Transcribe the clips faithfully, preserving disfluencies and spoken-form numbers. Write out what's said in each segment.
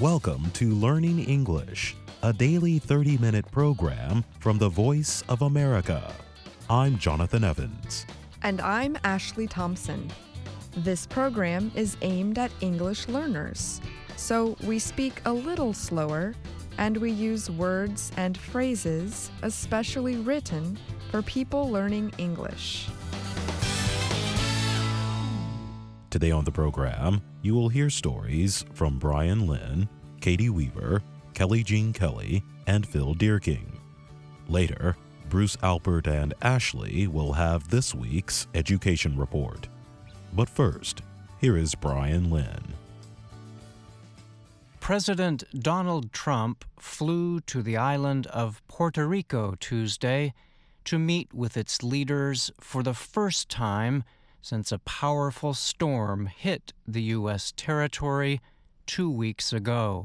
Welcome to Learning English, a daily thirty-minute program from the Voice of America. I'm Jonathan Evans. And I'm Ashley Thompson. This program is aimed at English learners, so we speak a little slower and we use words and phrases especially written for people learning English. Today on the program, you will hear stories from Brian Lynn, Katie Weaver, Kelly Jean Kelly, and Phil Deerking. Later, Bruce Alpert and Ashley will have this week's education report. But first, here is Brian Lynn. President Donald Trump flew to the island of Puerto Rico Tuesday to meet with its leaders for the first time since a powerful storm hit the U S territory two weeks ago.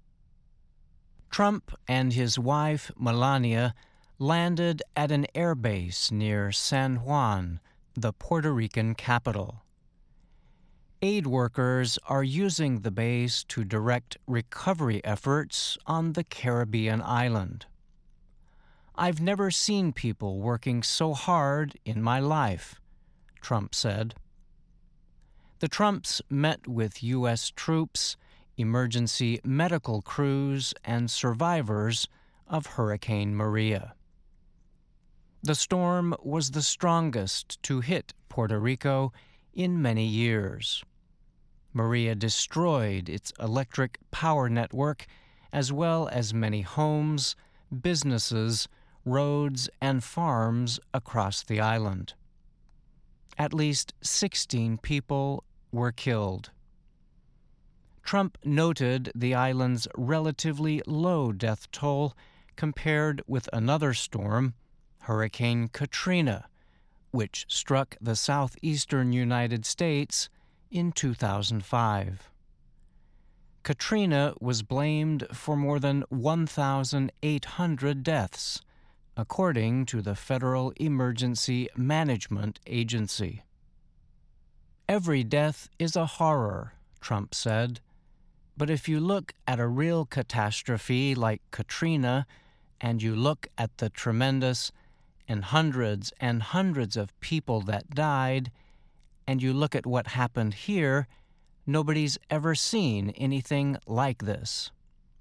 Trump and his wife, Melania, landed at an airbase near San Juan, the Puerto Rican capital. Aid workers are using the base to direct recovery efforts on the Caribbean island. "I've never seen people working so hard in my life," Trump said. The Trumps met with U S troops, emergency medical crews, and survivors of Hurricane Maria. The storm was the strongest to hit Puerto Rico in many years. Maria destroyed its electric power network, as well as many homes, businesses, roads, and farms across the island. At least sixteen people were killed. Trump noted the island's relatively low death toll compared with another storm, Hurricane Katrina, which struck the southeastern United States in two thousand five. Katrina was blamed for more than one thousand eight hundred deaths, according to the Federal Emergency Management Agency. "Every death is a horror," Trump said, "but if you look at a real catastrophe like Katrina, and you look at the tremendous and hundreds and hundreds of people that died, and you look at what happened here, nobody's ever seen anything like this."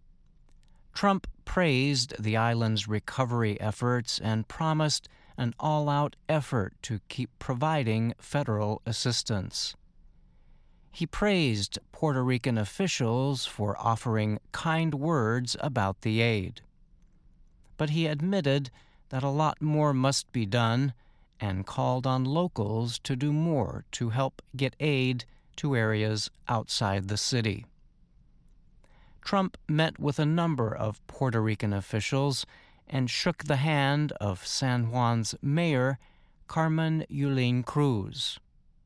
Trump praised the island's recovery efforts and promised an all-out effort to keep providing federal assistance. He praised Puerto Rican officials for offering kind words about the aid. But he admitted that a lot more must be done and called on locals to do more to help get aid to areas outside the city. Trump met with a number of Puerto Rican officials and shook the hand of San Juan's mayor, Carmen Yulín Cruz.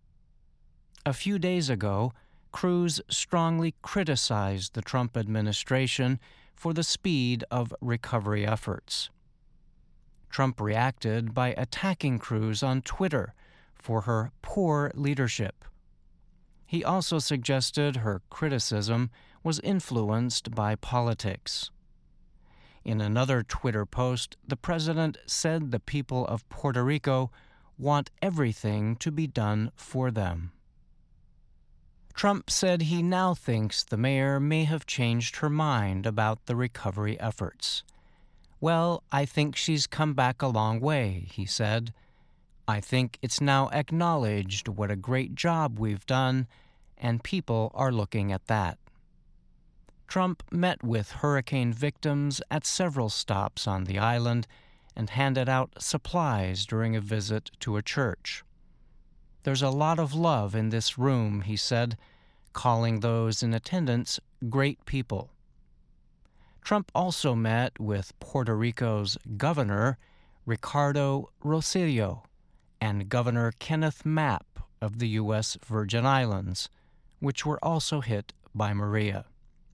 A few days ago, Cruz strongly criticized the Trump administration for the speed of recovery efforts. Trump reacted by attacking Cruz on Twitter for her poor leadership. He also suggested her criticism was influenced by politics. In another Twitter post, the president said the people of Puerto Rico want everything to be done for them. Trump said he now thinks the mayor may have changed her mind about the recovery efforts. "Well, I think she's come back a long way," he said. "I think it's now acknowledged what a great job we've done, and people are looking at that." Trump met with hurricane victims at several stops on the island and handed out supplies during a visit to a church. "There's a lot of love in this room," he said, calling those in attendance great people. Trump also met with Puerto Rico's governor, Ricardo Rosselló, and Governor Kenneth Mapp of the U S Virgin Islands, which were also hit by Maria.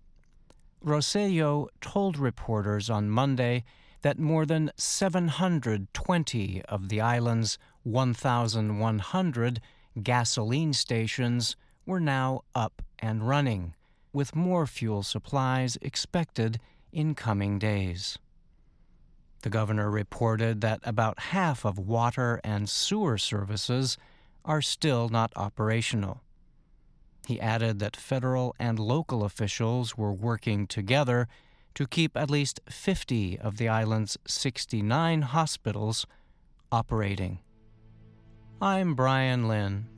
Rosselló told reporters on Monday that more than seven hundred twenty of the island's one thousand one hundred gasoline stations were now up and running, with more fuel supplies expected in coming days. The governor reported that about half of water and sewer services are still not operational. He added that federal and local officials were working together to keep at least fifty of the island's sixty-nine hospitals operating. I'm Brian Lynn.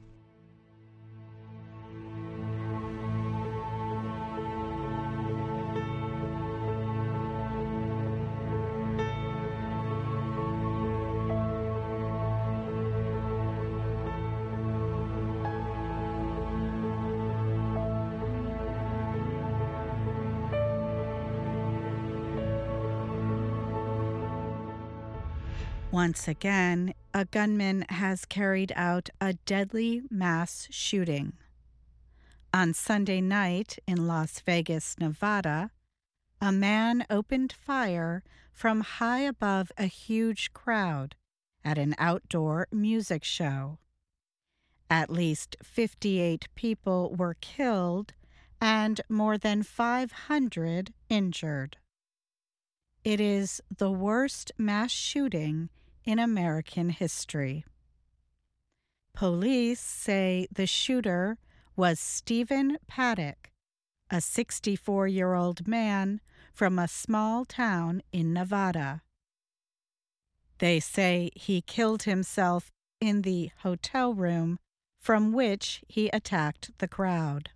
Once again, a gunman has carried out a deadly mass shooting. On Sunday night in Las Vegas, Nevada, a man opened fire from high above a huge crowd at an outdoor music show. At least fifty-eight people were killed and more than five hundred injured. It is the worst mass shooting in American history. Police say the shooter was Stephen Paddock, a sixty-four-year-old man from a small town in Nevada. They say he killed himself in the hotel room from which he attacked the crowd.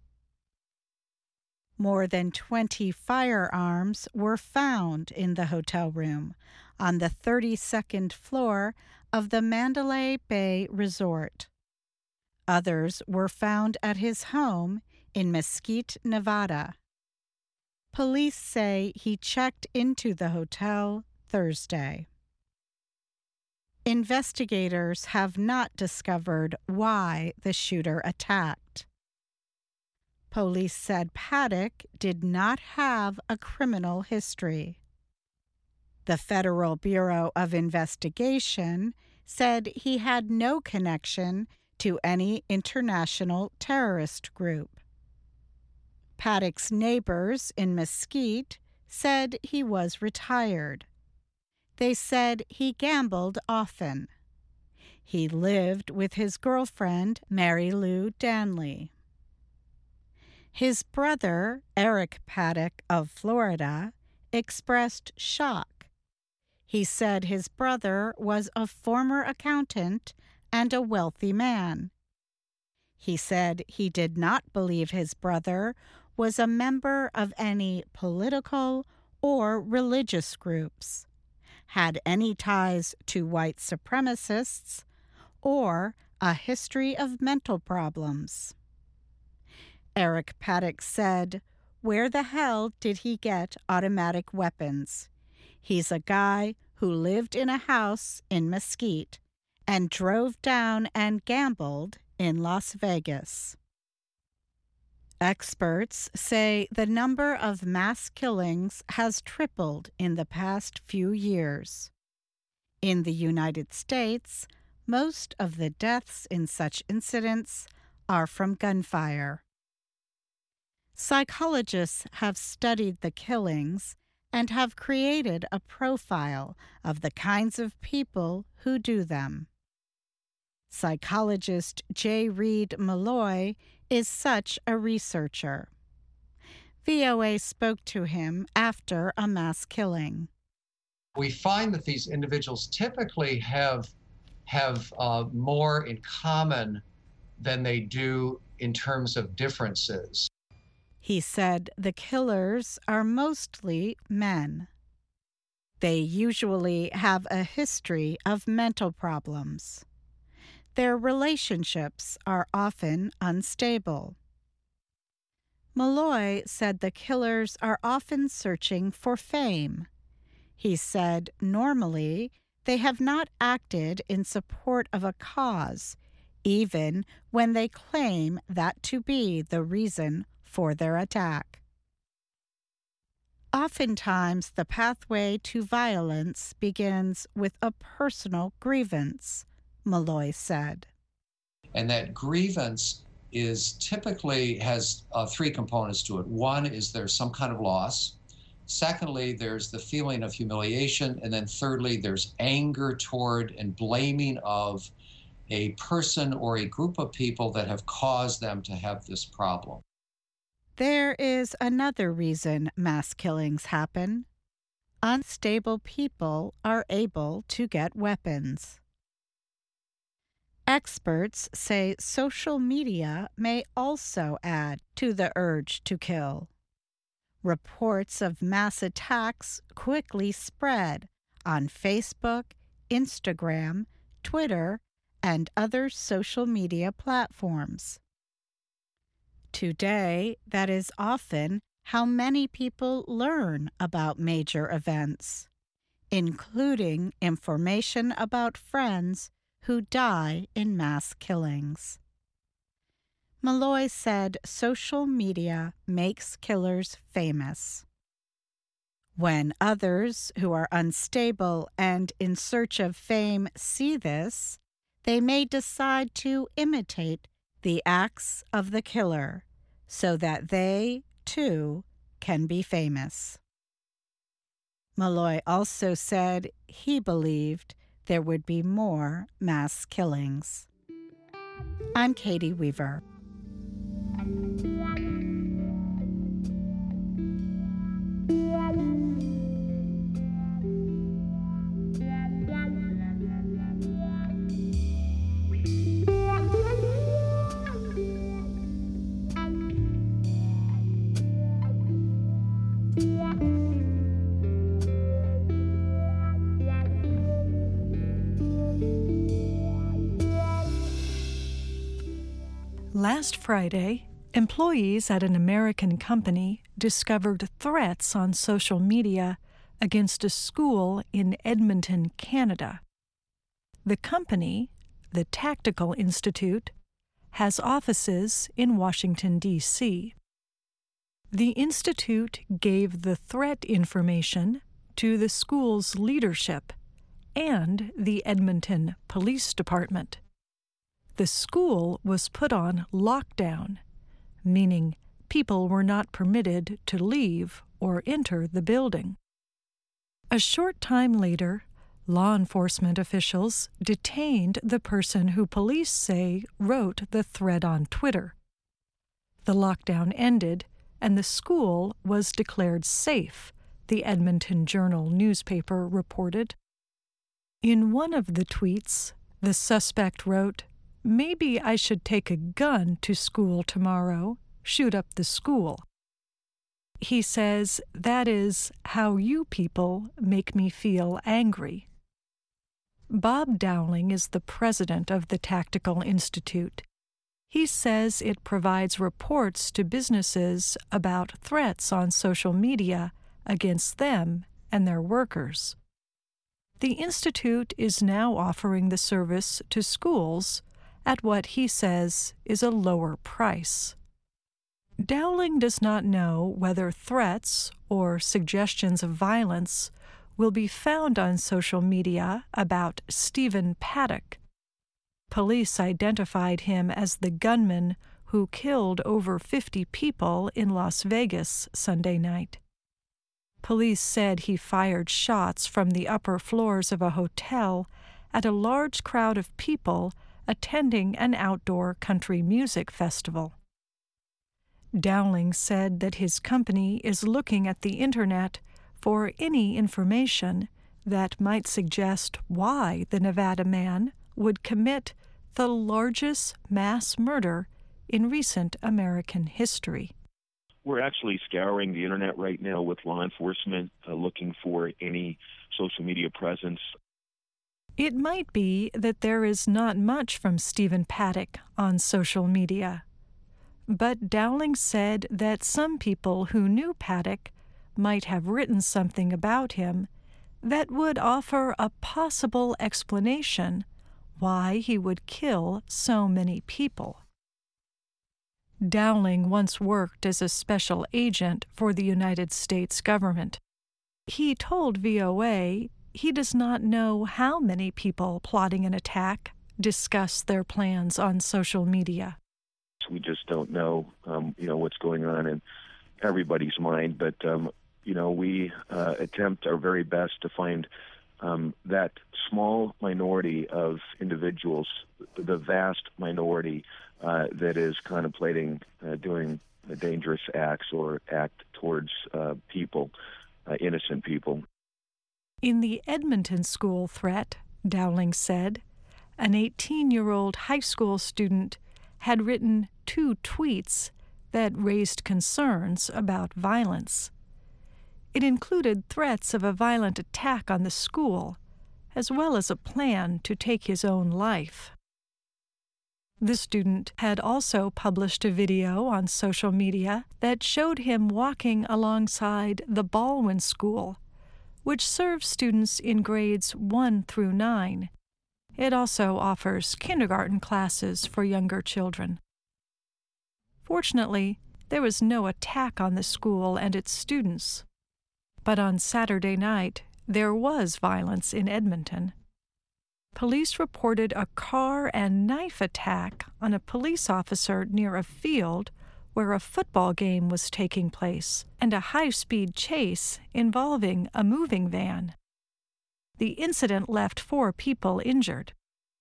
More than twenty firearms were found in the hotel room on the thirty-second floor of the Mandalay Bay Resort. Others were found at his home in Mesquite, Nevada. Police say he checked into the hotel Thursday. Investigators have not discovered why the shooter attacked. Police said Paddock did not have a criminal history. The Federal Bureau of Investigation said he had no connection to any international terrorist group. Paddock's neighbors in Mesquite said he was retired. They said he gambled often. He lived with his girlfriend, Mary Lou Danley. His brother, Eric Paddock of Florida, expressed shock. He said his brother was a former accountant and a wealthy man. He said he did not believe his brother was a member of any political or religious groups, had any ties to white supremacists, or a history of mental problems. Eric Paddock said, "Where the hell did he get automatic weapons? He's a guy who lived in a house in Mesquite and drove down and gambled in Las Vegas." Experts say the number of mass killings has tripled in the past few years. In the United States, most of the deaths in such incidents are from gunfire. Psychologists have studied the killings and have created a profile of the kinds of people who do them. Psychologist J. Reed Malloy is such a researcher. V O A spoke to him after a mass killing. We find that these individuals typically have, have uh, more in common than they do in terms of differences. He said the killers are mostly men. They usually have a history of mental problems. Their relationships are often unstable. Malloy said the killers are often searching for fame. He said normally they have not acted in support of a cause, even when they claim that to be the reason for their attack. Oftentimes, the pathway to violence begins with a personal grievance, Malloy said. And that grievance is typically has uh, three components to it. One is there's some kind of loss. Secondly, there's the feeling of humiliation. And then thirdly, there's anger toward and blaming of a person or a group of people that have caused them to have this problem. There is another reason mass killings happen. Unstable people are able to get weapons. Experts say social media may also add to the urge to kill. Reports of mass attacks quickly spread on Facebook, Instagram, Twitter, and other social media platforms. Today, that is often how many people learn about major events, including information about friends who die in mass killings. Malloy said social media makes killers famous. When others who are unstable and in search of fame see this, they may decide to imitate the acts of the killer so that they, too, can be famous. Malloy also said he believed there would be more mass killings. I'm Katie Weaver. Last Friday, employees at an American company discovered threats on social media against a school in Edmonton, Canada. The company, the Tactical Institute, has offices in Washington, D C The institute gave the threat information to the school's leadership and the Edmonton Police Department. The school was put on lockdown, meaning people were not permitted to leave or enter the building. A short time later, law enforcement officials detained the person who police say wrote the thread on Twitter. The lockdown ended, and the school was declared safe, the Edmonton Journal newspaper reported. In one of the tweets, the suspect wrote, "Maybe I should take a gun to school tomorrow, shoot up the school." He says, "That is how you people make me feel angry." Bob Dowling is the president of the Tactical Institute. He says it provides reports to businesses about threats on social media against them and their workers. The Institute is now offering the service to schools at what he says is a lower price. Dowling does not know whether threats or suggestions of violence will be found on social media about Stephen Paddock. Police identified him as the gunman who killed over fifty people in Las Vegas Sunday night. Police said he fired shots from the upper floors of a hotel at a large crowd of people attending an outdoor country music festival. Dowling said that his company is looking at the Internet for any information that might suggest why the Nevada man would commit the largest mass murder in recent American history. We're actually scouring the Internet right now with law enforcement, uh, looking for any social media presence. It might be that there is not much from Stephen Paddock on social media, but Dowling said that some people who knew Paddock might have written something about him that would offer a possible explanation why he would kill so many people. Dowling once worked as a special agent for the United States government. He told V O A he does not know how many people plotting an attack discuss their plans on social media. We just don't know, um, you know, what's going on in everybody's mind. But, um, you know, we uh, attempt our very best to find um, that small minority of individuals, the vast minority uh, that is contemplating uh, doing dangerous acts or act towards uh, people, uh, innocent people. In the Edmonton school threat, Dowling said, an eighteen-year-old high school student had written two tweets that raised concerns about violence. It included threats of a violent attack on the school, as well as a plan to take his own life. The student had also published a video on social media that showed him walking alongside the Baldwin School, which serves students in grades one through nine. It also offers kindergarten classes for younger children. Fortunately, there was no attack on the school and its students. But on Saturday night, there was violence in Edmonton. Police reported a car and knife attack on a police officer near a field where a football game was taking place, and a high-speed chase involving a moving van. The incident left four people injured.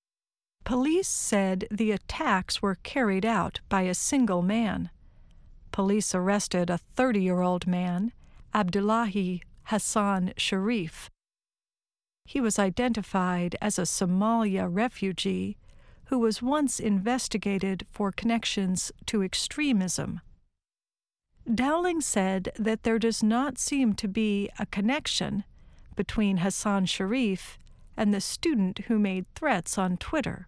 Police said the attacks were carried out by a single man. Police arrested a thirty-year-old man, Abdullahi Hassan Sharif. He was identified as a Somalia refugee who was once investigated for connections to extremism. Dowling said that there does not seem to be a connection between Hassan Sharif and the student who made threats on Twitter.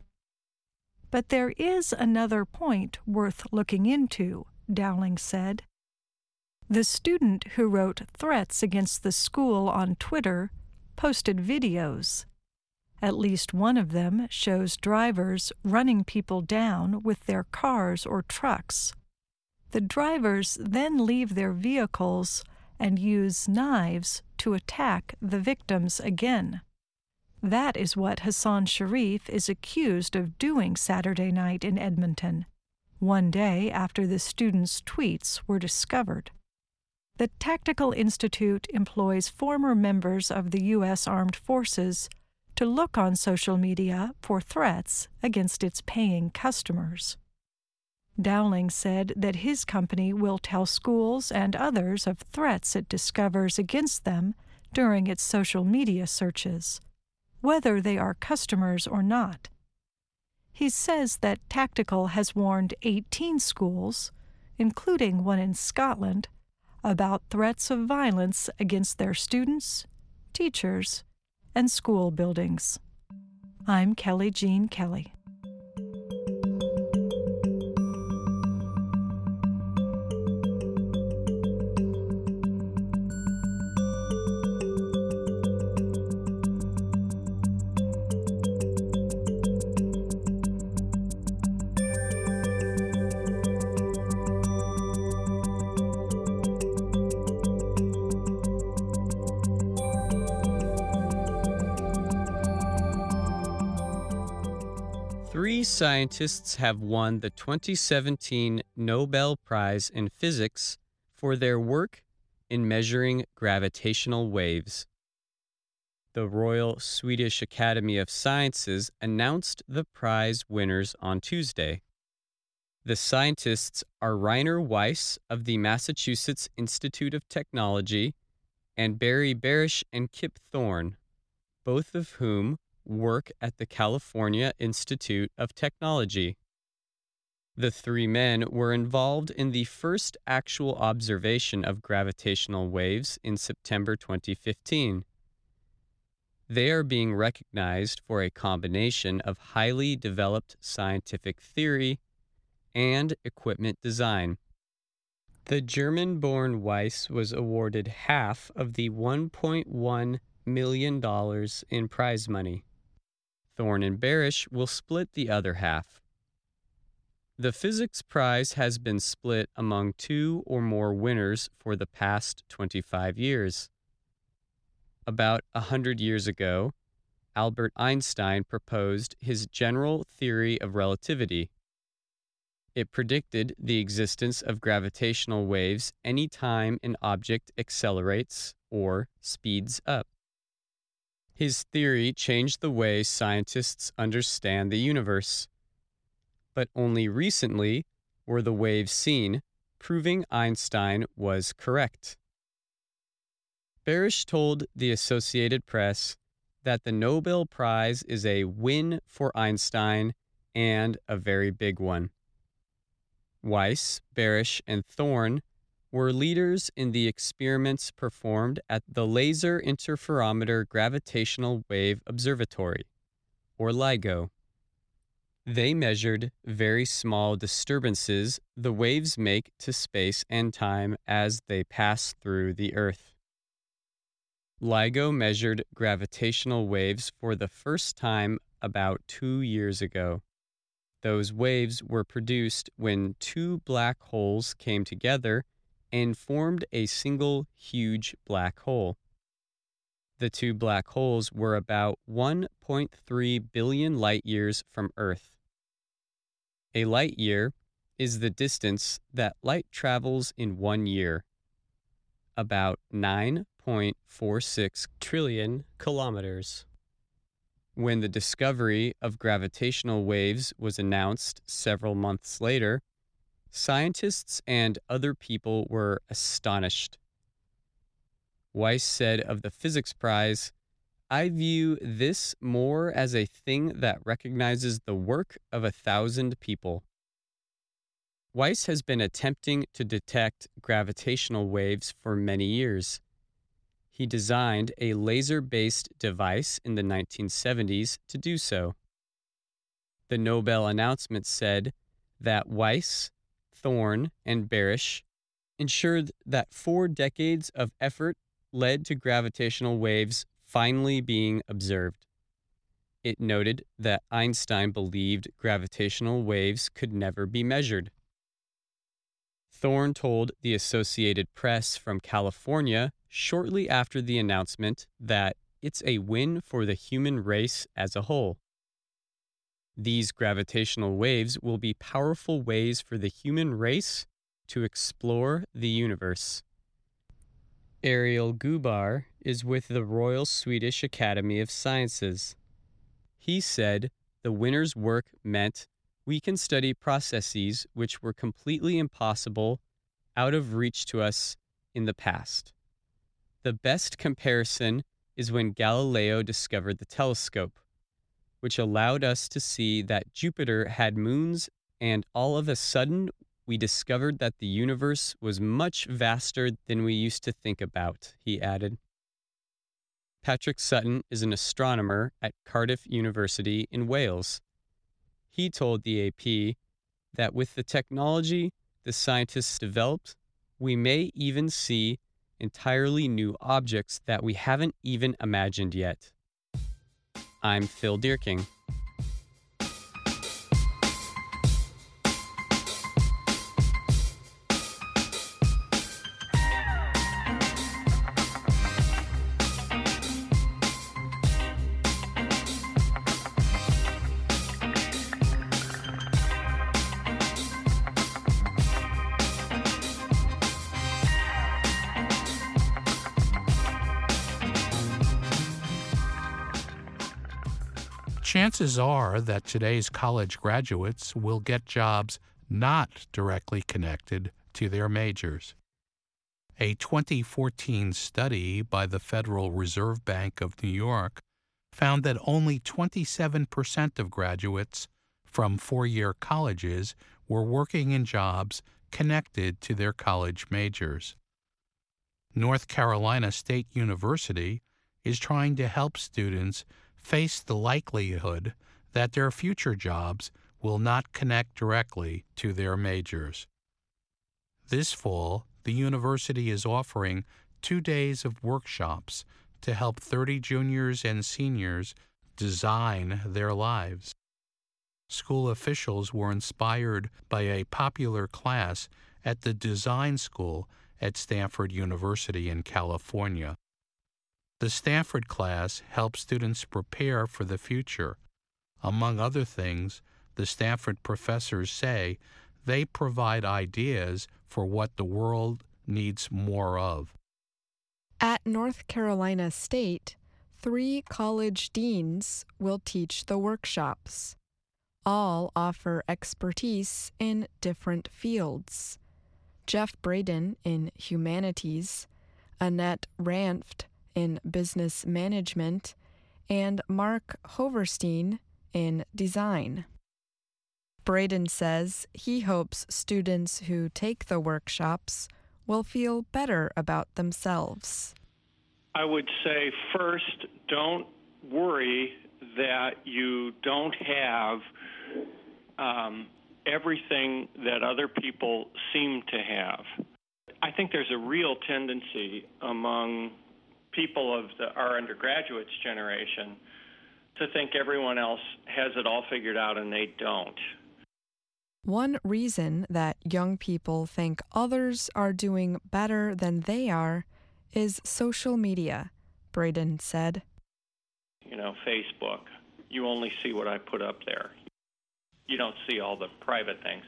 But there is another point worth looking into, Dowling said. The student who wrote threats against the school on Twitter posted videos. At least one of them shows drivers running people down with their cars or trucks. The drivers then leave their vehicles and use knives to attack the victims again. That is what Hassan Sharif is accused of doing Saturday night in Edmonton, one day after the student's tweets were discovered. The Tactical Institute employs former members of the U S Armed Forces to look on social media for threats against its paying customers. Dowling said that his company will tell schools and others of threats it discovers against them during its social media searches, whether they are customers or not. He says that Tactical has warned eighteen schools, including one in Scotland, about threats of violence against their students, teachers, and school buildings. I'm Kelly Jean Kelly. Three scientists have won the twenty seventeen Nobel Prize in Physics for their work in measuring gravitational waves. The Royal Swedish Academy of Sciences announced the prize winners on Tuesday. The scientists are Rainer Weiss of the Massachusetts Institute of Technology and Barry Barish and Kip Thorne, both of whom work at the California Institute of Technology. The three men were involved in the first actual observation of gravitational waves in September twenty fifteen. They are being recognized for a combination of highly developed scientific theory and equipment design. The German-born Weiss was awarded half of the one point one million dollars in prize money. Thorne and Barish will split the other half. The physics prize has been split among two or more winners for the past twenty-five years. About a hundred years ago, Albert Einstein proposed his general theory of relativity. It predicted the existence of gravitational waves any time an object accelerates or speeds up. His theory changed the way scientists understand the universe. But only recently were the waves seen, proving Einstein was correct. Barish told the Associated Press that the Nobel Prize is a win for Einstein and a very big one. Weiss, Barish, and Thorne were leaders in the experiments performed at the Laser Interferometer Gravitational Wave Observatory, or LIGO. They measured very small disturbances the waves make to space and time as they pass through the Earth. LIGO measured gravitational waves for the first time about two years ago. Those waves were produced when two black holes came together and formed a single huge black hole. The two black holes were about one point three billion light years from Earth. A light year is the distance that light travels in one year, about nine point four six trillion kilometers. When the discovery of gravitational waves was announced several months later, scientists and other people were astonished. Weiss said of the physics prize, "I view this more as a thing that recognizes the work of a thousand people." Weiss has been attempting to detect gravitational waves for many years. He designed a laser-based device in the nineteen seventies to do so. The Nobel announcement said that Weiss, Thorne, and Barish ensured that four decades of effort led to gravitational waves finally being observed. It noted that Einstein believed gravitational waves could never be measured. Thorne told the Associated Press from California shortly after the announcement that it's a win for the human race as a whole. These gravitational waves will be powerful ways for the human race to explore the universe. Ariel Gubar is with the Royal Swedish Academy of Sciences. He said the winner's work meant we can study processes which were completely impossible, out of reach to us in the past. The best comparison is when Galileo discovered the telescope, which allowed us to see that Jupiter had moons, and all of a sudden we discovered that the universe was much vaster than we used to think about, he added. Patrick Sutton is an astronomer at Cardiff University in Wales. He told the A P that with the technology the scientists developed, we may even see entirely new objects that we haven't even imagined yet. I'm Phil Dierking. Chances are that today's college graduates will get jobs not directly connected to their majors. A twenty fourteen study by the Federal Reserve Bank of New York found that only twenty-seven percent of graduates from four-year colleges were working in jobs connected to their college majors. North Carolina State University is trying to help students face the likelihood that their future jobs will not connect directly to their majors. This fall, the university is offering two days of workshops to help thirty juniors and seniors design their lives. School officials were inspired by a popular class at the design school at Stanford University in California. The Stanford class helps students prepare for the future. Among other things, the Stanford professors say They provide ideas for what the world needs more of. At North Carolina State, three college deans will teach the workshops. All offer expertise in different fields. Jeff Braden in humanities, Annette Ranft in business management, and Mark Hoverstein in design. Braden says he hopes students who take the workshops will feel better about themselves. I would say first, don't worry that you don't have um, everything that other people seem to have. I think there's a real tendency among people of the, our undergraduates generation to think everyone else has it all figured out and they don't. One reason that young people think others are doing better than they are is social media, Braden said. You know, Facebook, you only see what I put up there. You don't see all the private things.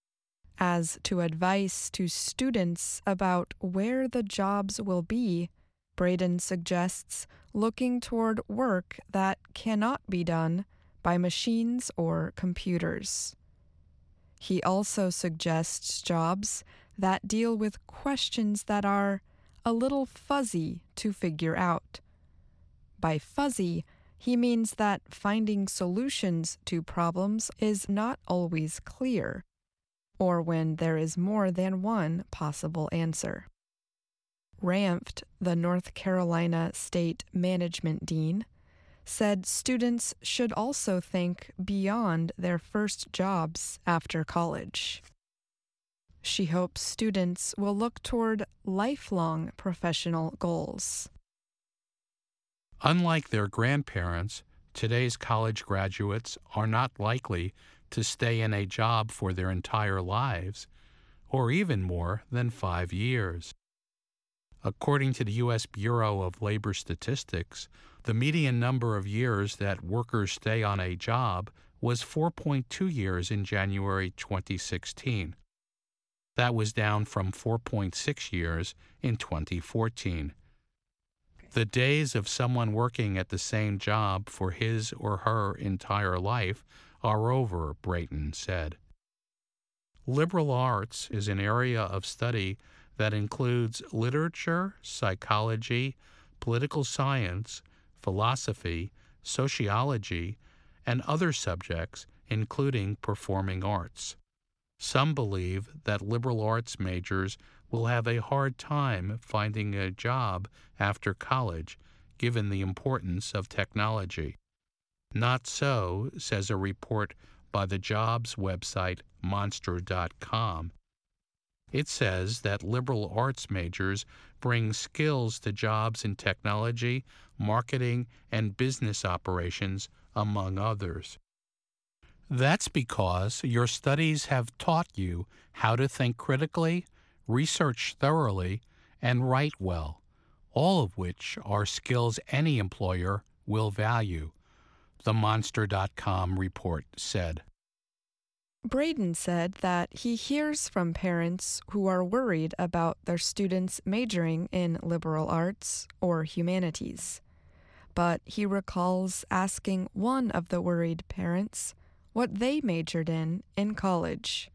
As to advice to students about where the jobs will be, Braden suggests looking toward work that cannot be done by machines or computers. He also suggests jobs that deal with questions that are a little fuzzy to figure out. By fuzzy, he means that finding solutions to problems is not always clear, or when there is more than one possible answer. Ranft, the North Carolina State Management Dean, said students should also think beyond their first jobs after college. She hopes students will look toward lifelong professional goals. Unlike their grandparents, today's college graduates are not likely to stay in a job for their entire lives, or even more than five years. According to the U S Bureau of Labor Statistics, the median number of years that workers stay on a job was four point two years in January twenty sixteen. That was down from four point six years in twenty fourteen. The days of someone working at the same job for his or her entire life are over, Brayton said. Liberal arts is an area of study that includes literature, psychology, political science, philosophy, sociology, and other subjects, including performing arts. Some believe that liberal arts majors will have a hard time finding a job after college, given the importance of technology. Not so, says a report by the jobs website monster dot com. It says that liberal arts majors bring skills to jobs in technology, marketing, and business operations, among others. That's because your studies have taught you how to think critically, research thoroughly, and write well, all of which are skills any employer will value, the monster dot com report said. Braden said that he hears from parents who are worried about their students majoring in liberal arts or humanities. But he recalls asking one of the worried parents what they majored in in college.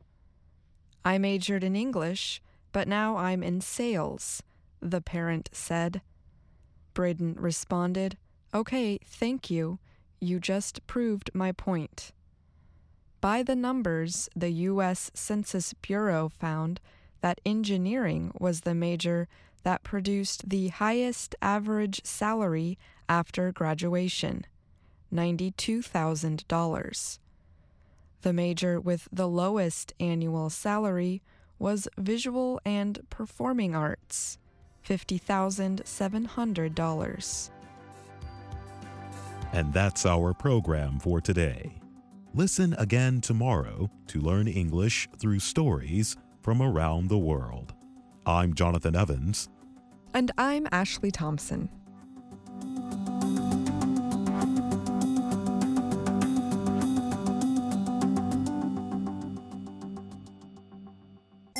"I majored in English, but now I'm in sales," the parent said. Braden responded, "Okay, thank you. You just proved my point." By the numbers, the U S Census Bureau found that engineering was the major that produced the highest average salary after graduation, ninety-two thousand dollars. The major with the lowest annual salary was visual and performing arts, fifty thousand seven hundred dollars. And that's our program for today. Listen again tomorrow to learn English through stories from around the world. I'm Jonathan Evans. And I'm Ashley Thompson.